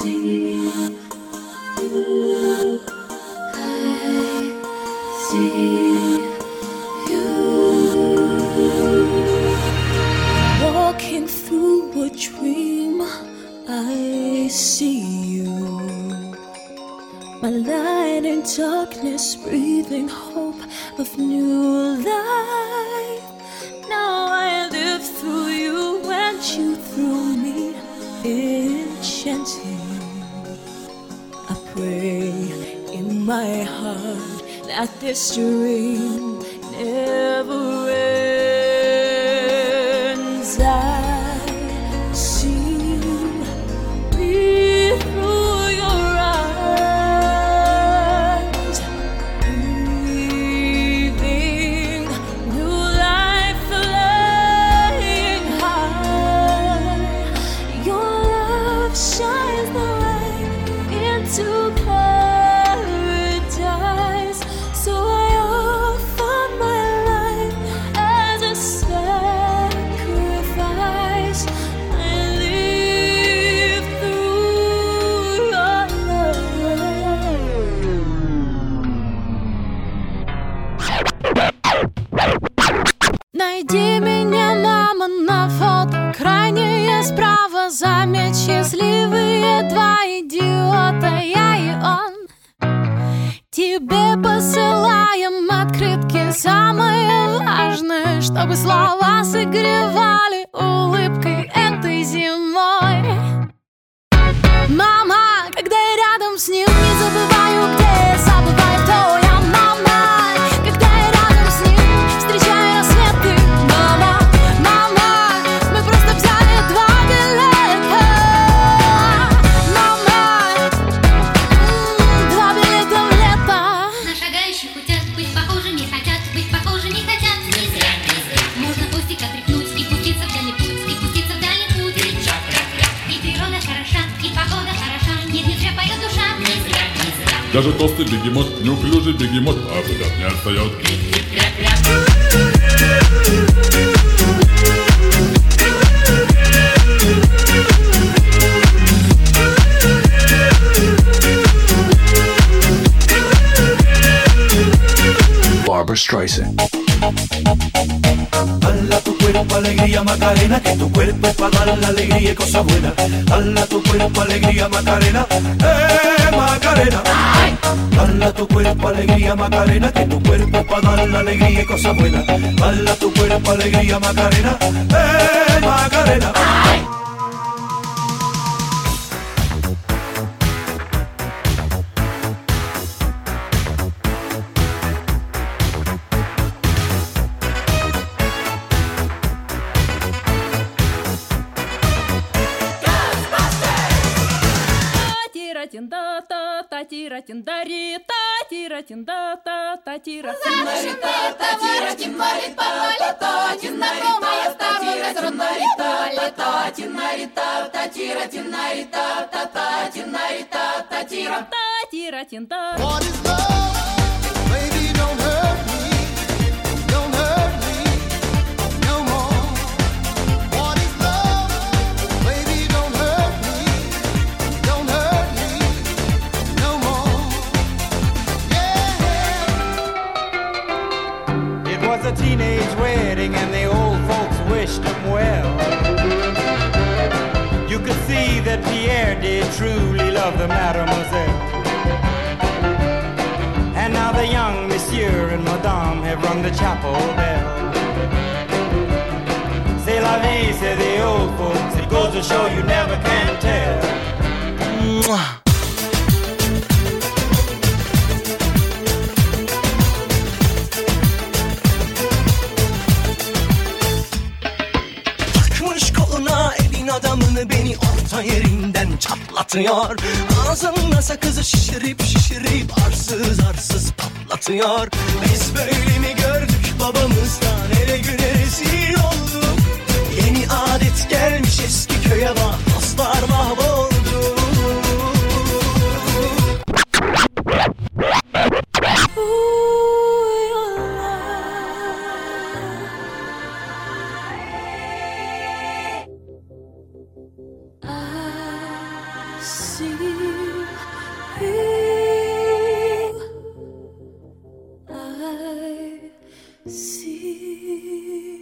Walking through a dream, I see you. My light in darkness, breathing hope of new life. Now I live through you and you through me, enchanting. I pray in my heart that this dream never ends. I see me through your eyes, breathing new life, flying high. Your love shines the way into paradise. So I offer my life as a sacrifice. I live through your love. Найди меня, мама, на фото. Крайняя справа, заметь счастливые два идиота, я и он. Тебе посылаем открытки. Самое важное, чтобы слова согревали улыбкой этой зимой. Мама, когда я рядом с ним, не забываю, где я, забываю, кто я. Мама, когда я рядом с ним, встречаю рассветы. Мама, мама, мы просто взяли два билета. Мама, два билета в лето. На шагающих хотят быть похожими, хотят быть похожи, не хотят, не зря, не зря. Можно хвостик отряхнуть и пуститься в дальний путь, и пуститься в дальний путь. И природа хороша, и погода хороша, не зря поет душа, не зря, не зря. Даже толстый бегемот, неуклюжий бегемот, а куда не отстает. Barbra Streisand. Dala tu cuerpo alegría Macarena, que tu cuerpo es para dar la alegría y cosa buena. Dala tu cuerpo alegría Macarena, Macarena. Dala tu cuerpo alegría Macarena, que tu cuerpo es para dar la alegría y cosa buena. Dala tu cuerpo alegría Macarena, Macarena. What is love? Baby, don't hurt me. Don't hurt me no more. What is love? Baby, don't hurt me. Don't hurt me no more. Yeah. It was a teenage wedding and the old folks wished him well. You could see that Pierre did truly love the mademoiselle. And now the young monsieur and madame have rung the chapel bell. C'est la vie, say the old folks. It goes to show you never can tell. Mwah. Takmış koluna elin adamını, beni orta yerinden çatlatıyor. Ağzımda sakızı şişirip şişirip arsız arsız patlatıyor. Biz böyle mi gördük babamızdan, ele güne rezil olduk. Yeni adet gelmiş eski köye bak, dostlar mahvoldu. I see you. I see